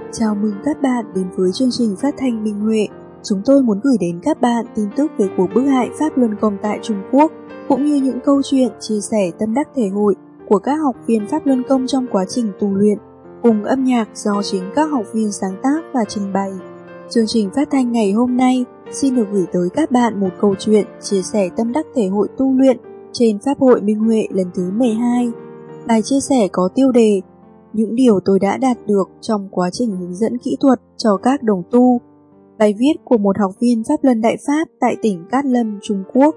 Chào mừng các bạn đến với chương trình phát thanh Minh Huệ. Chúng tôi muốn gửi đến các bạn tin tức về cuộc bức hại Pháp Luân Công tại Trung Quốc, cũng như những câu chuyện chia sẻ tâm đắc thể hội của các học viên Pháp Luân Công trong quá trình tu luyện, cùng âm nhạc do chính các học viên sáng tác và trình bày. Chương trình phát thanh ngày hôm nay xin được gửi tới các bạn một câu chuyện chia sẻ tâm đắc thể hội tu luyện trên Pháp hội Minh Huệ lần thứ 12. Bài chia sẻ có tiêu đề những điều tôi đã đạt được trong quá trình hướng dẫn kỹ thuật cho các đồng tu. Bài viết của một học viên Pháp Luân Đại Pháp tại tỉnh Cát Lâm, Trung Quốc.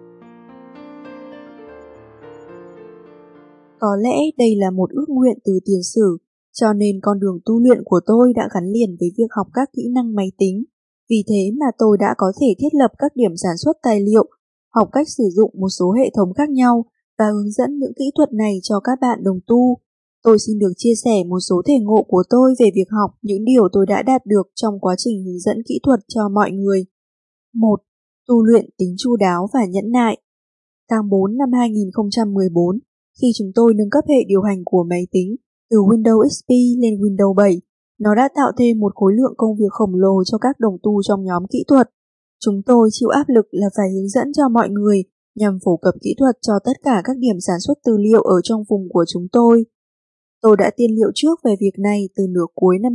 Có lẽ đây là một ước nguyện từ tiền sử, cho nên con đường tu luyện của tôi đã gắn liền với việc học các kỹ năng máy tính. Vì thế mà tôi đã có thể thiết lập các điểm sản xuất tài liệu, học cách sử dụng một số hệ thống khác nhau và hướng dẫn những kỹ thuật này cho các bạn đồng tu. Tôi xin được chia sẻ một số thể ngộ của tôi về việc học những điều tôi đã đạt được trong quá trình hướng dẫn kỹ thuật cho mọi người. 1. Tu luyện tính chu đáo và nhẫn nại. Tháng 4 năm 2014, khi chúng tôi nâng cấp hệ điều hành của máy tính từ Windows XP lên Windows 7, nó đã tạo thêm một khối lượng công việc khổng lồ cho các đồng tu trong nhóm kỹ thuật. Chúng tôi chịu áp lực là phải hướng dẫn cho mọi người nhằm phổ cập kỹ thuật cho tất cả các điểm sản xuất tư liệu ở trong vùng của chúng tôi. Tôi đã tiên liệu trước về việc này từ nửa cuối năm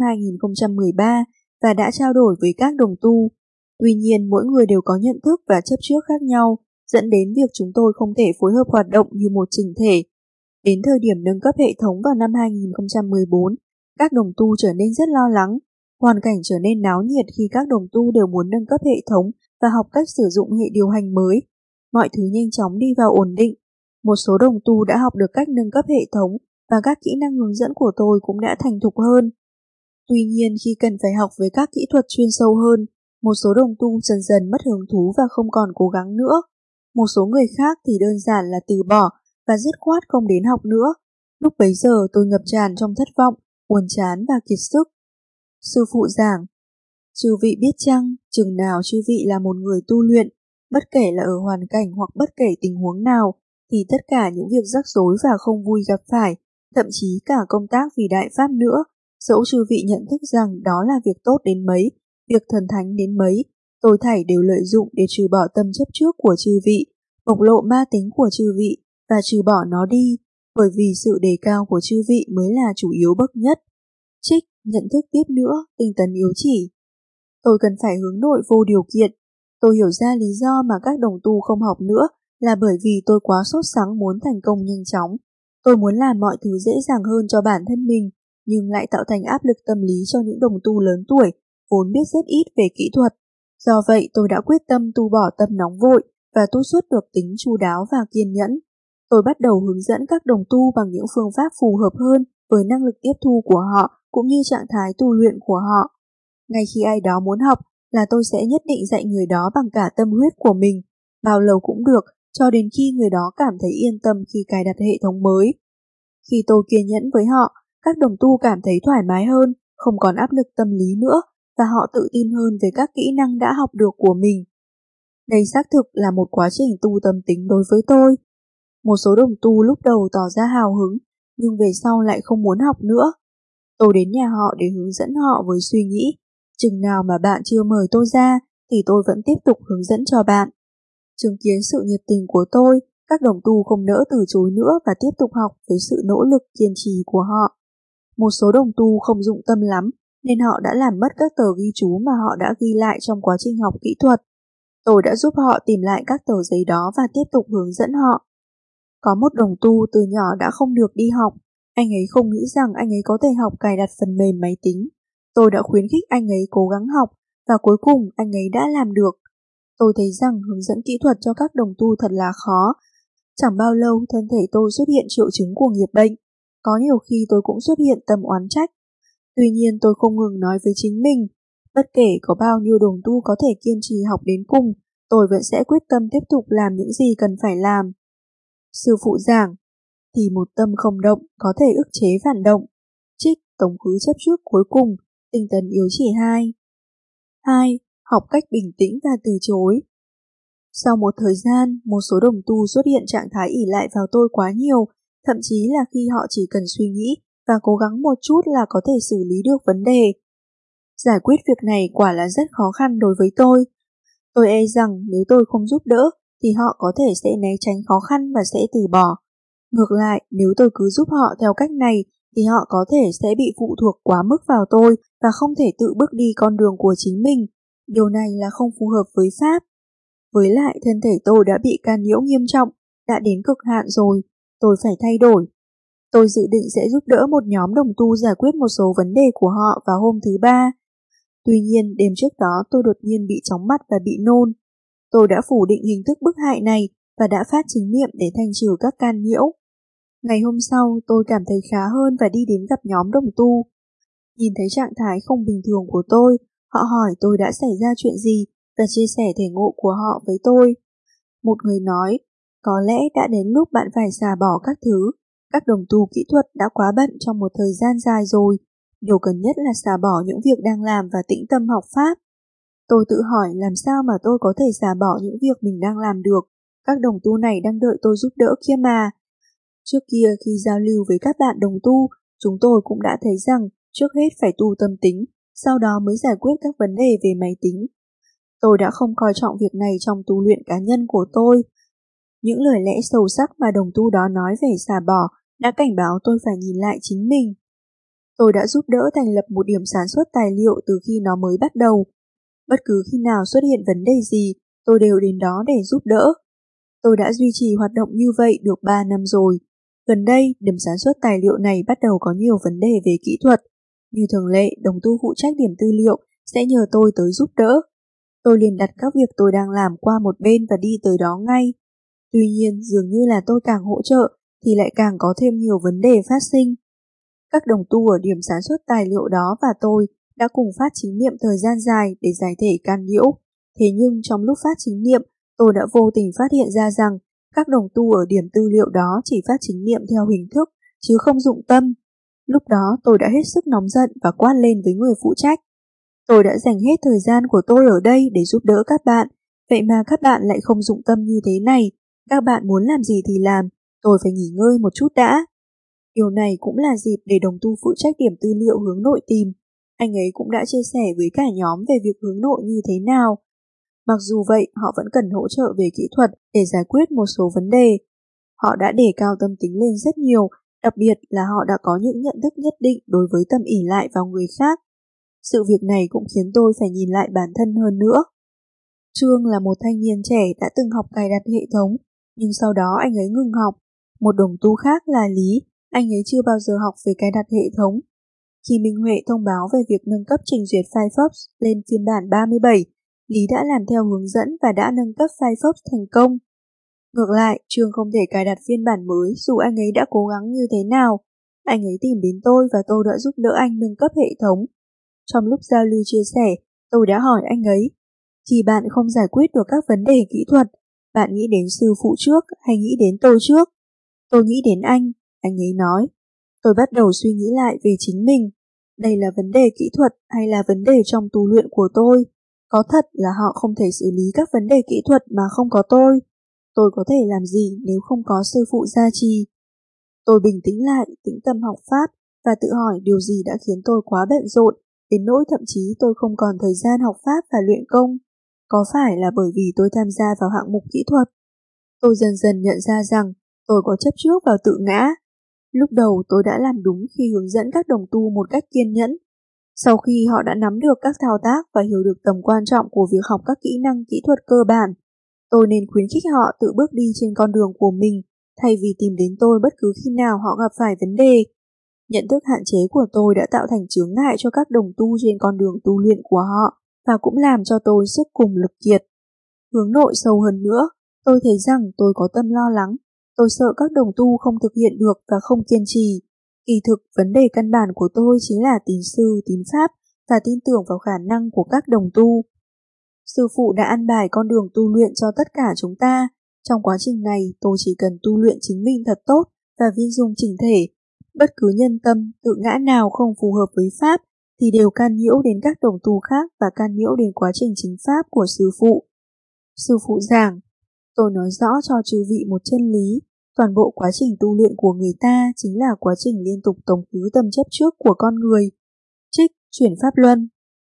2013 và đã trao đổi với các đồng tu. Tuy nhiên, mỗi người đều có nhận thức và chấp trước khác nhau, dẫn đến việc chúng tôi không thể phối hợp hoạt động như một chỉnh thể. Đến thời điểm nâng cấp hệ thống vào năm 2014, các đồng tu trở nên rất lo lắng. Hoàn cảnh trở nên náo nhiệt khi các đồng tu đều muốn nâng cấp hệ thống và học cách sử dụng hệ điều hành mới. Mọi thứ nhanh chóng đi vào ổn định. Một số đồng tu đã học được cách nâng cấp hệ thống và các kỹ năng hướng dẫn của tôi cũng đã thành thục hơn. Tuy nhiên, khi cần phải học với các kỹ thuật chuyên sâu hơn, một số đồng tu dần dần mất hứng thú và không còn cố gắng nữa. Một số người khác thì đơn giản là từ bỏ và dứt khoát không đến học nữa. Lúc bấy giờ tôi ngập tràn trong thất vọng, buồn chán và kiệt sức. Sư phụ giảng: chư vị biết chăng, chừng nào chư vị là một người tu luyện, bất kể là ở hoàn cảnh hoặc bất kể tình huống nào, thì tất cả những việc rắc rối và không vui gặp phải, thậm chí cả công tác vì Đại Pháp nữa, dẫu chư vị nhận thức rằng đó là việc tốt đến mấy, việc thần thánh đến mấy, tôi thảy đều lợi dụng để trừ bỏ tâm chấp trước của chư vị, bộc lộ ma tính của chư vị và trừ bỏ nó đi, bởi vì sự đề cao của chư vị mới là chủ yếu bậc nhất. Trích, nhận thức tiếp nữa, tinh tấn yếu chỉ. Tôi cần phải hướng nội vô điều kiện. Tôi hiểu ra lý do mà các đồng tu không học nữa là bởi vì tôi quá sốt sắng muốn thành công nhanh chóng. Tôi muốn làm mọi thứ dễ dàng hơn cho bản thân mình, nhưng lại tạo thành áp lực tâm lý cho những đồng tu lớn tuổi, vốn biết rất ít về kỹ thuật. Do vậy, tôi đã quyết tâm tu bỏ tâm nóng vội và tu xuất được tính chu đáo và kiên nhẫn. Tôi bắt đầu hướng dẫn các đồng tu bằng những phương pháp phù hợp hơn với năng lực tiếp thu của họ cũng như trạng thái tu luyện của họ. Ngay khi ai đó muốn học là tôi sẽ nhất định dạy người đó bằng cả tâm huyết của mình, bao lâu cũng được, cho đến khi người đó cảm thấy yên tâm khi cài đặt hệ thống mới. Khi tôi kiên nhẫn với họ, các đồng tu cảm thấy thoải mái hơn, không còn áp lực tâm lý nữa và họ tự tin hơn về các kỹ năng đã học được của mình. Đây xác thực là một quá trình tu tâm tính đối với tôi. Một số đồng tu lúc đầu tỏ ra hào hứng, nhưng về sau lại không muốn học nữa. Tôi đến nhà họ để hướng dẫn họ với suy nghĩ, chừng nào mà bạn chưa mời tôi ra thì tôi vẫn tiếp tục hướng dẫn cho bạn. Chứng kiến sự nhiệt tình của tôi, các đồng tu không nỡ từ chối nữa và tiếp tục học với sự nỗ lực kiên trì của họ. Một số đồng tu không dụng tâm lắm nên họ đã làm mất các tờ ghi chú mà họ đã ghi lại trong quá trình học kỹ thuật. Tôi đã giúp họ tìm lại các tờ giấy đó và tiếp tục hướng dẫn họ. Có một đồng tu từ nhỏ đã không được đi học. Anh ấy không nghĩ rằng anh ấy có thể học cài đặt phần mềm máy tính. Tôi đã khuyến khích anh ấy cố gắng học và cuối cùng anh ấy đã làm được. Tôi thấy rằng hướng dẫn kỹ thuật cho các đồng tu thật là khó. Chẳng bao lâu thân thể tôi xuất hiện triệu chứng của nghiệp bệnh. Có nhiều khi tôi cũng xuất hiện tâm oán trách. Tuy nhiên tôi không ngừng nói với chính mình, bất kể có bao nhiêu đồng tu có thể kiên trì học đến cùng, tôi vẫn sẽ quyết tâm tiếp tục làm những gì cần phải làm. Sư phụ giảng, thì một tâm không động có thể ức chế phản động. Trích, tổng khứ chấp trước cuối cùng, tinh tấn yếu chỉ 2. 2. Học cách bình tĩnh và từ chối. Sau một thời gian, một số đồng tu xuất hiện trạng thái ỷ lại vào tôi quá nhiều, thậm chí là khi họ chỉ cần suy nghĩ và cố gắng một chút là có thể xử lý được vấn đề, Giải quyết việc này quả là rất khó khăn đối với tôi. Tôi e rằng nếu tôi không giúp đỡ thì họ có thể sẽ né tránh khó khăn và sẽ từ bỏ. Ngược lại, nếu tôi cứ giúp họ theo cách này thì họ có thể sẽ bị phụ thuộc quá mức vào tôi và không thể tự bước đi con đường của chính mình. Điều này là không phù hợp với Pháp. Với lại thân thể tôi đã bị can nhiễu nghiêm trọng, đã đến cực hạn rồi, tôi phải thay đổi. Tôi dự định sẽ giúp đỡ một nhóm đồng tu giải quyết một số vấn đề của họ vào hôm thứ Ba. Tuy nhiên, đêm trước đó tôi đột nhiên bị chóng mặt và bị nôn. Tôi đã phủ định hình thức bức hại này và đã phát chứng niệm để thanh trừ các can nhiễu. Ngày hôm sau, tôi cảm thấy khá hơn và đi đến gặp nhóm đồng tu. Nhìn thấy trạng thái không bình thường của tôi, họ hỏi tôi đã xảy ra chuyện gì và chia sẻ thể ngộ của họ với tôi. Một người nói, có lẽ đã đến lúc bạn phải xả bỏ các thứ. Các đồng tu kỹ thuật đã quá bận trong một thời gian dài rồi. Điều cần nhất là xả bỏ những việc đang làm và tĩnh tâm học Pháp. Tôi tự hỏi làm sao mà tôi có thể xả bỏ những việc mình đang làm được. Các đồng tu này đang đợi tôi giúp đỡ kia mà. Trước kia khi giao lưu với các bạn đồng tu, chúng tôi cũng đã thấy rằng trước hết phải tu tâm tính, sau đó mới giải quyết các vấn đề về máy tính. Tôi đã không coi trọng việc này trong tu luyện cá nhân của tôi. Những lời lẽ sâu sắc mà đồng tu đó nói về xả bỏ đã cảnh báo tôi phải nhìn lại chính mình. Tôi đã giúp đỡ thành lập một điểm sản xuất tài liệu từ khi nó mới bắt đầu. Bất cứ khi nào xuất hiện vấn đề gì, tôi đều đến đó để giúp đỡ. Tôi đã duy trì hoạt động như vậy được 3 năm rồi. Gần đây, điểm sản xuất tài liệu này bắt đầu có nhiều vấn đề về kỹ thuật. Như thường lệ, đồng tu phụ trách điểm tư liệu sẽ nhờ tôi tới giúp đỡ. Tôi liền đặt các việc tôi đang làm qua một bên và đi tới đó ngay. Tuy nhiên, dường như là tôi càng hỗ trợ thì lại càng có thêm nhiều vấn đề phát sinh. Các đồng tu ở điểm sản xuất tài liệu đó và tôi đã cùng phát chính niệm thời gian dài để giải thể can nhiễu. Thế nhưng trong lúc phát chính niệm, tôi đã vô tình phát hiện ra rằng các đồng tu ở điểm tư liệu đó chỉ phát chính niệm theo hình thức, chứ không dụng tâm. Lúc đó tôi đã hết sức nóng giận và quát lên với người phụ trách. Tôi đã dành hết thời gian của tôi ở đây để giúp đỡ các bạn, vậy mà các bạn lại không dụng tâm như thế này. Các bạn muốn làm gì thì làm, tôi phải nghỉ ngơi một chút đã. Điều này cũng là dịp để đồng tu phụ trách điểm tư liệu hướng nội tìm. Anh ấy cũng đã chia sẻ với cả nhóm về việc hướng nội như thế nào. Mặc dù vậy, họ vẫn cần hỗ trợ về kỹ thuật để giải quyết một số vấn đề. Họ đã đề cao tâm tính lên rất nhiều, đặc biệt là họ đã có những nhận thức nhất định đối với tâm ỷ lại vào người khác. Sự việc này cũng khiến tôi phải nhìn lại bản thân hơn nữa. Trương là một thanh niên trẻ đã từng học cài đặt hệ thống, nhưng sau đó anh ấy ngừng học. Một đồng tu khác là Lý, anh ấy chưa bao giờ học về cài đặt hệ thống. Khi Minh Huệ thông báo về việc nâng cấp trình duyệt Firefox lên phiên bản 37, Lý đã làm theo hướng dẫn và đã nâng cấp Firefox thành công. Ngược lại, Trương không thể cài đặt phiên bản mới dù anh ấy đã cố gắng như thế nào. Anh ấy tìm đến tôi và tôi đã giúp đỡ anh nâng cấp hệ thống. Trong lúc giao lưu chia sẻ, tôi đã hỏi anh ấy, khi bạn không giải quyết được các vấn đề kỹ thuật, bạn nghĩ đến sư phụ trước hay nghĩ đến tôi trước? Tôi nghĩ đến anh ấy nói. Tôi bắt đầu suy nghĩ lại về chính mình. Đây là vấn đề kỹ thuật hay là vấn đề trong tu luyện của tôi? Có thật là họ không thể xử lý các vấn đề kỹ thuật mà không có tôi? Tôi có thể làm gì nếu không có sư phụ gia trì? Tôi bình tĩnh lại, tĩnh tâm học Pháp và tự hỏi điều gì đã khiến tôi quá bận rộn, đến nỗi thậm chí tôi không còn thời gian học Pháp và luyện công. Có phải là bởi vì tôi tham gia vào hạng mục kỹ thuật? Tôi dần dần nhận ra rằng tôi có chấp trước vào tự ngã. Lúc đầu tôi đã làm đúng khi hướng dẫn các đồng tu một cách kiên nhẫn. Sau khi họ đã nắm được các thao tác và hiểu được tầm quan trọng của việc học các kỹ năng kỹ thuật cơ bản, tôi nên khuyến khích họ tự bước đi trên con đường của mình thay vì tìm đến tôi bất cứ khi nào họ gặp phải vấn đề. Nhận thức hạn chế của tôi đã tạo thành chướng ngại cho các đồng tu trên con đường tu luyện của họ và cũng làm cho tôi sức cùng lực kiệt. Hướng nội sâu hơn nữa, tôi thấy rằng tôi có tâm lo lắng. Tôi sợ các đồng tu không thực hiện được và không kiên trì. Kỳ thực, vấn đề căn bản của tôi chính là tín sư, tín pháp và tin tưởng vào khả năng của các đồng tu. Sư phụ đã an bài con đường tu luyện cho tất cả chúng ta. Trong quá trình này, tôi chỉ cần tu luyện chính mình thật tốt và viên dung chỉnh thể. Bất cứ nhân tâm, tự ngã nào không phù hợp với Pháp thì đều can nhiễu đến các đồng tu khác và can nhiễu đến quá trình chính Pháp của sư phụ. Sư phụ giảng, tôi nói rõ cho chư vị một chân lý, toàn bộ quá trình tu luyện của người ta chính là quá trình liên tục tống khứ tâm chấp trước của con người. Trích chuyển Pháp Luân.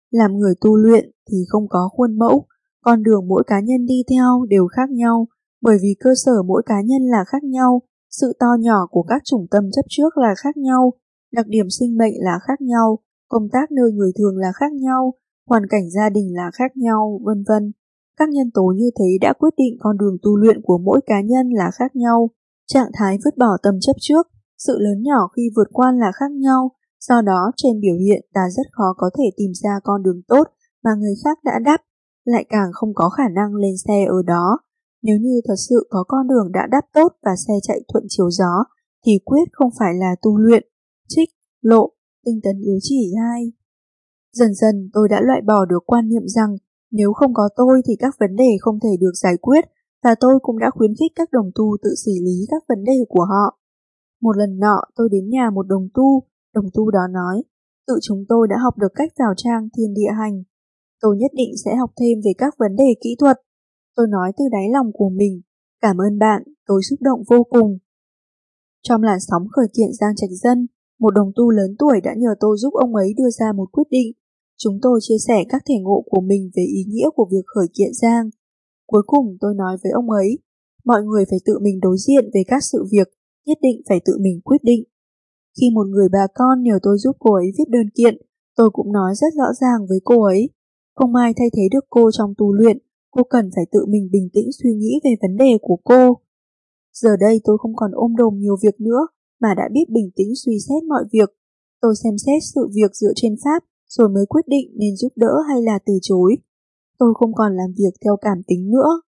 Làm người tu luyện thì không có khuôn mẫu, con đường mỗi cá nhân đi theo đều khác nhau, bởi vì cơ sở mỗi cá nhân là khác nhau, sự to nhỏ của các chủng tâm chấp trước là khác nhau, đặc điểm sinh mệnh là khác nhau, công tác nơi người thường là khác nhau, hoàn cảnh gia đình là khác nhau, vân vân. Các nhân tố như thế đã quyết định con đường tu luyện của mỗi cá nhân là khác nhau. Trạng thái vứt bỏ tâm chấp trước, sự lớn nhỏ khi vượt qua là khác nhau, do đó trên biểu hiện ta rất khó có thể tìm ra con đường tốt mà người khác đã đắp, lại càng không có khả năng lên xe ở đó. Nếu như thật sự có con đường đã đắp tốt và xe chạy thuận chiều gió, thì quyết không phải là tu luyện. Trích, Lộ, Tinh tấn yếu chỉ 2. Dần dần tôi đã loại bỏ được quan niệm rằng nếu không có tôi thì các vấn đề không thể được giải quyết, và tôi cũng đã khuyến khích các đồng tu tự xử lý các vấn đề của họ. Một lần nọ tôi đến nhà một đồng tu đó nói, tự chúng tôi đã học được cách vào trang thiên địa hành. Tôi nhất định sẽ học thêm về các vấn đề kỹ thuật. Tôi nói từ đáy lòng của mình, cảm ơn bạn, tôi xúc động vô cùng. Trong làn sóng khởi kiện Giang Trạch Dân, một đồng tu lớn tuổi đã nhờ tôi giúp ông ấy đưa ra một quyết định. Chúng tôi chia sẻ các thể ngộ của mình về ý nghĩa của việc khởi kiện Giang. Cuối cùng tôi nói với ông ấy, mọi người phải tự mình đối diện về các sự việc, nhất định phải tự mình quyết định. Khi một người bà con nhờ tôi giúp cô ấy viết đơn kiện, tôi cũng nói rất rõ ràng với cô ấy. Không ai thay thế được cô trong tu luyện, cô cần phải tự mình bình tĩnh suy nghĩ về vấn đề của cô. Giờ đây tôi không còn ôm đồm nhiều việc nữa, mà đã biết bình tĩnh suy xét mọi việc. Tôi xem xét sự việc dựa trên pháp, rồi mới quyết định nên giúp đỡ hay là từ chối. Tôi không còn làm việc theo cảm tính nữa.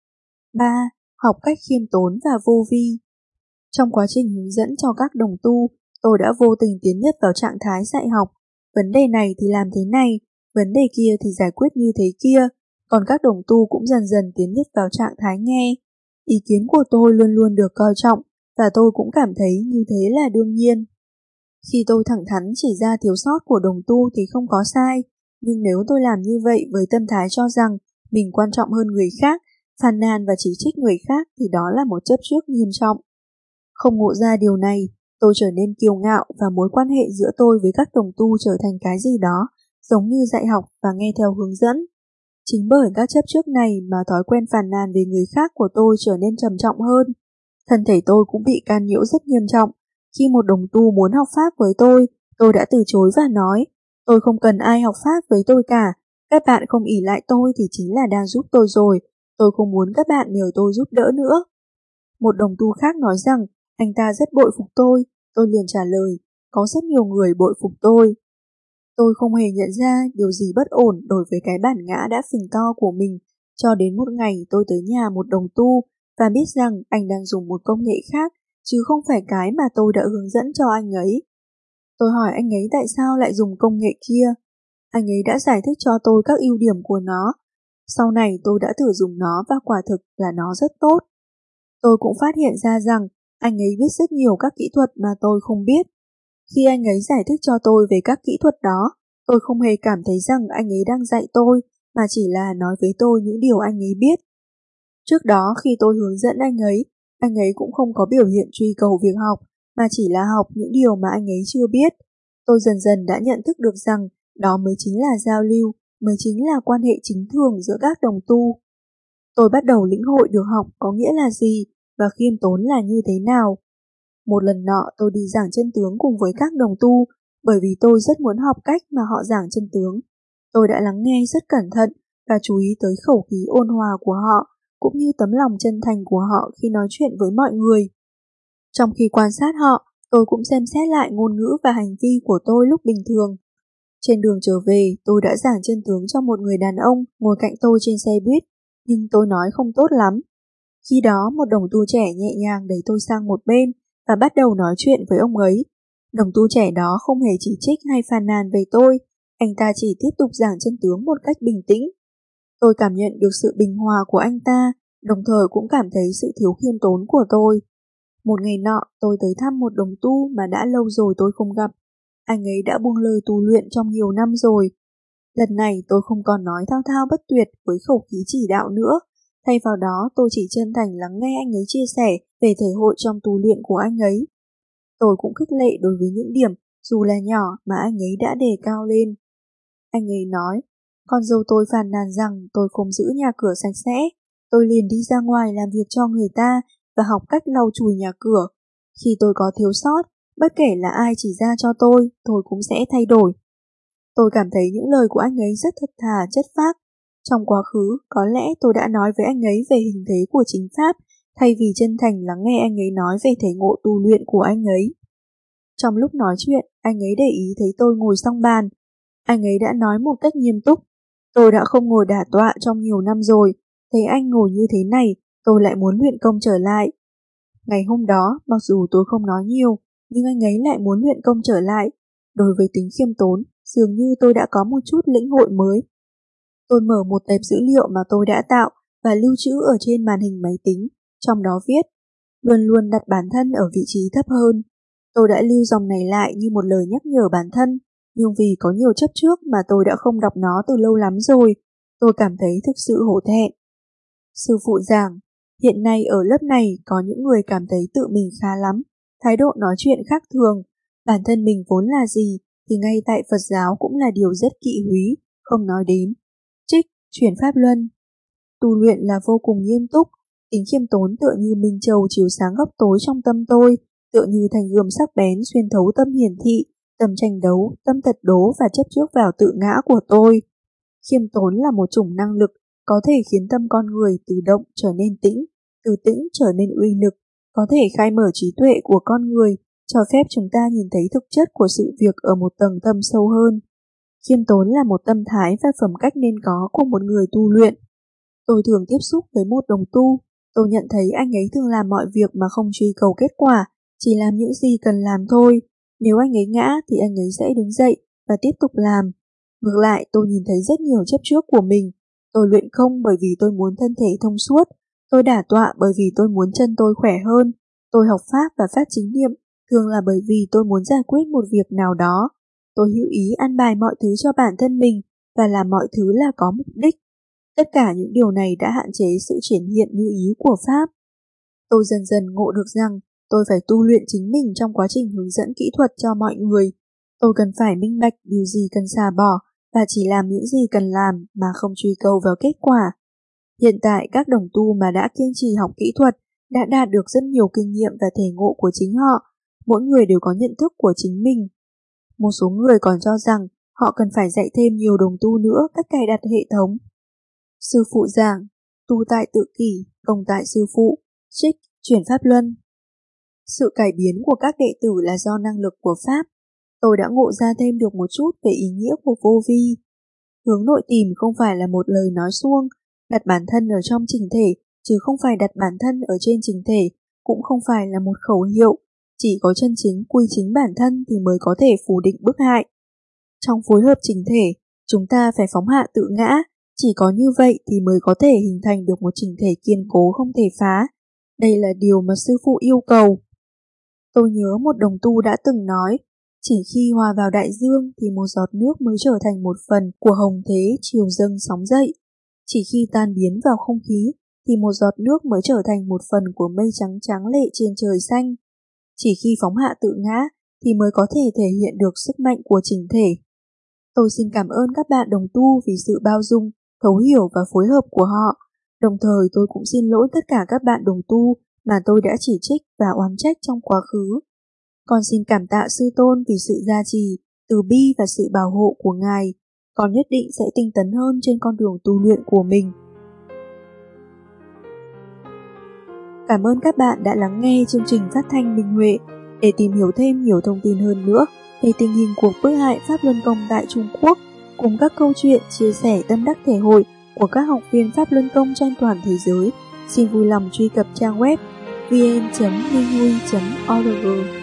3. Học cách khiêm tốn và vô vi. Trong quá trình hướng dẫn cho các đồng tu, tôi đã vô tình tiến nhập vào trạng thái dạy học. Vấn đề này thì làm thế này, vấn đề kia thì giải quyết như thế kia, còn các đồng tu cũng dần dần tiến nhập vào trạng thái nghe. Ý kiến của tôi luôn luôn được coi trọng, và tôi cũng cảm thấy như thế là đương nhiên. Khi tôi thẳng thắn chỉ ra thiếu sót của đồng tu thì không có sai, nhưng nếu tôi làm như vậy với tâm thái cho rằng mình quan trọng hơn người khác, phàn nàn và chỉ trích người khác thì đó là một chấp trước nghiêm trọng. Không ngộ ra điều này, tôi trở nên kiêu ngạo và mối quan hệ giữa tôi với các đồng tu trở thành cái gì đó, giống như dạy học và nghe theo hướng dẫn. Chính bởi các chấp trước này mà thói quen phàn nàn về người khác của tôi trở nên trầm trọng hơn. Thân thể tôi cũng bị can nhiễu rất nghiêm trọng. Khi một đồng tu muốn học Pháp với tôi đã từ chối và nói, tôi không cần ai học Pháp với tôi cả, các bạn không ỷ lại tôi thì chính là đang giúp tôi rồi, tôi không muốn các bạn nhờ tôi giúp đỡ nữa. Một đồng tu khác nói rằng, anh ta rất bội phục tôi liền trả lời, có rất nhiều người bội phục tôi. Tôi không hề nhận ra điều gì bất ổn đối với cái bản ngã đã phình to của mình, cho đến một ngày tôi tới nhà một đồng tu và biết rằng anh đang dùng một công nghệ khác, chứ không phải cái mà tôi đã hướng dẫn cho anh ấy. Tôi hỏi anh ấy tại sao lại dùng công nghệ kia. Anh ấy đã giải thích cho tôi các ưu điểm của nó. Sau này tôi đã thử dùng nó và quả thực là nó rất tốt. Tôi cũng phát hiện ra rằng anh ấy biết rất nhiều các kỹ thuật mà tôi không biết. Khi anh ấy giải thích cho tôi về các kỹ thuật đó, tôi không hề cảm thấy rằng anh ấy đang dạy tôi, mà chỉ là nói với tôi những điều anh ấy biết. Trước đó khi tôi hướng dẫn anh ấy cũng không có biểu hiện truy cầu việc học, mà chỉ là học những điều mà anh ấy chưa biết. Tôi dần dần đã nhận thức được rằng đó mới chính là giao lưu, mới chính là quan hệ chính thường giữa các đồng tu. Tôi bắt đầu lĩnh hội được học có nghĩa là gì và khiêm tốn là như thế nào. Một lần nọ tôi đi giảng chân tướng cùng với các đồng tu, bởi vì tôi rất muốn học cách mà họ giảng chân tướng. Tôi đã lắng nghe rất cẩn thận và chú ý tới khẩu khí ôn hòa của họ, cũng như tấm lòng chân thành của họ khi nói chuyện với mọi người. Trong khi quan sát họ, tôi cũng xem xét lại ngôn ngữ và hành vi của tôi lúc bình thường. Trên đường trở về, tôi đã giảng chân tướng cho một người đàn ông ngồi cạnh tôi trên xe buýt, nhưng tôi nói không tốt lắm. Khi đó một đồng tu trẻ nhẹ nhàng đẩy tôi sang một bên và bắt đầu nói chuyện với ông ấy. Đồng tu trẻ đó không hề chỉ trích hay phàn nàn về tôi, anh ta chỉ tiếp tục giảng chân tướng một cách bình tĩnh. Tôi cảm nhận được sự bình hòa của anh ta, đồng thời cũng cảm thấy sự thiếu khiêm tốn của tôi. Một ngày nọ, tôi tới thăm một đồng tu mà đã lâu rồi tôi không gặp. Anh ấy đã buông lơi tu luyện trong nhiều năm rồi. Lần này tôi không còn nói thao thao bất tuyệt với khẩu khí chỉ đạo nữa. Thay vào đó tôi chỉ chân thành lắng nghe anh ấy chia sẻ về thể hội trong tu luyện của anh ấy. Tôi cũng khích lệ đối với những điểm, dù là nhỏ mà anh ấy đã đề cao lên. Anh ấy nói, con dâu tôi phàn nàn rằng tôi không giữ nhà cửa sạch sẽ. Tôi liền đi ra ngoài làm việc cho người ta và học cách lau chùi nhà cửa. Khi tôi có thiếu sót, bất kể là ai chỉ ra cho tôi cũng sẽ thay đổi. Tôi cảm thấy những lời của anh ấy rất thật thà, chất phác. Trong quá khứ, có lẽ tôi đã nói với anh ấy về hình thế của chính pháp, thay vì chân thành lắng nghe anh ấy nói về thể ngộ tu luyện của anh ấy. Trong lúc nói chuyện, anh ấy để ý thấy tôi ngồi song bàn. Anh ấy đã nói một cách nghiêm túc. Tôi đã không ngồi đả tọa trong nhiều năm rồi, thấy anh ngồi như thế này, tôi lại muốn luyện công trở lại. Ngày hôm đó, mặc dù tôi không nói nhiều, nhưng anh ấy lại muốn luyện công trở lại. Đối với tính khiêm tốn, dường như tôi đã có một chút lĩnh hội mới. Tôi mở một tệp dữ liệu mà tôi đã tạo và lưu trữ ở trên màn hình máy tính, trong đó viết, luôn luôn đặt bản thân ở vị trí thấp hơn. Tôi đã lưu dòng này lại như một lời nhắc nhở bản thân, nhưng vì có nhiều chấp trước mà tôi đã không đọc nó từ lâu lắm rồi, tôi cảm thấy thực sự hổ thẹn. Sư phụ giảng, hiện nay ở lớp này có những người cảm thấy tự mình khá lắm, thái độ nói chuyện khác thường, bản thân mình vốn là gì thì ngay tại Phật giáo cũng là điều rất kỵ húy, không nói đến. Trích, chuyển pháp luân. Tu luyện là vô cùng nghiêm túc, tính khiêm tốn tựa như minh châu chiếu sáng góc tối trong tâm tôi, tựa như thành gươm sắc bén xuyên thấu tâm hiển thị, tâm tranh đấu, tâm tật đố và chấp trước vào tự ngã của tôi. Khiêm tốn là một chủng năng lực có thể khiến tâm con người từ động trở nên tĩnh, từ tĩnh trở nên uy lực, có thể khai mở trí tuệ của con người, cho phép chúng ta nhìn thấy thực chất của sự việc ở một tầng thâm sâu hơn. Khiêm tốn là một tâm thái và phẩm cách nên có của một người tu luyện. Tôi thường tiếp xúc với một đồng tu, tôi nhận thấy anh ấy thường làm mọi việc mà không truy cầu kết quả, chỉ làm những gì cần làm thôi. Nếu anh ấy ngã thì anh ấy sẽ đứng dậy và tiếp tục làm. Ngược lại, tôi nhìn thấy rất nhiều chấp trước của mình. Tôi luyện không bởi vì tôi muốn thân thể thông suốt. Tôi đả tọa bởi vì tôi muốn chân tôi khỏe hơn. Tôi học pháp và phát chính niệm thường là bởi vì tôi muốn giải quyết một việc nào đó. Tôi hữu ý an bài mọi thứ cho bản thân mình và làm mọi thứ là có mục đích. Tất cả những điều này đã hạn chế sự triển hiện như ý của pháp. Tôi dần dần ngộ được rằng tôi phải tu luyện chính mình trong quá trình hướng dẫn kỹ thuật cho mọi người. Tôi cần phải minh bạch điều gì cần xả bỏ và chỉ làm những gì cần làm mà không truy cầu vào kết quả. Hiện tại các đồng tu mà đã kiên trì học kỹ thuật đã đạt được rất nhiều kinh nghiệm và thể ngộ của chính họ. Mỗi người đều có nhận thức của chính mình. Một số người còn cho rằng họ cần phải dạy thêm nhiều đồng tu nữa cách cài đặt hệ thống. Sư phụ giảng, tu tại tự kỷ, công tại sư phụ, trích, chuyển pháp luân. Sự cải biến của các đệ tử là do năng lực của pháp. Tôi đã ngộ ra thêm được một chút về ý nghĩa của vô vi. Hướng nội tìm không phải là một lời nói suông, đặt bản thân ở trong trình thể, chứ không phải đặt bản thân ở trên trình thể, cũng không phải là một khẩu hiệu. Chỉ có chân chính quy chính bản thân thì mới có thể phủ định bức hại. Trong phối hợp trình thể, chúng ta phải phóng hạ tự ngã, chỉ có như vậy thì mới có thể hình thành được một trình thể kiên cố không thể phá. Đây là điều mà sư phụ yêu cầu. Tôi nhớ một đồng tu đã từng nói, chỉ khi hòa vào đại dương thì một giọt nước mới trở thành một phần của hồng thế chiều dâng sóng dậy. Chỉ khi tan biến vào không khí thì một giọt nước mới trở thành một phần của mây trắng trắng lệ trên trời xanh. Chỉ khi phóng hạ tự ngã thì mới có thể thể hiện được sức mạnh của chỉnh thể. Tôi xin cảm ơn các bạn đồng tu vì sự bao dung, thấu hiểu và phối hợp của họ. Đồng thời tôi cũng xin lỗi tất cả các bạn đồng tu mà tôi đã chỉ trích và oán trách trong quá khứ. Con xin cảm tạ sư tôn vì sự gia trì, từ bi và sự bảo hộ của Ngài. Con nhất định sẽ tinh tấn hơn trên con đường tu luyện của mình. Cảm ơn các bạn đã lắng nghe chương trình phát thanh Minh Huệ. Để tìm hiểu thêm nhiều thông tin hơn nữa về tình hình cuộc bức hại Pháp Luân Công tại Trung Quốc, cùng các câu chuyện chia sẻ tâm đắc thể hội của các học viên Pháp Luân Công trên toàn thế giới, xin vui lòng truy cập trang web vn.minhui.org.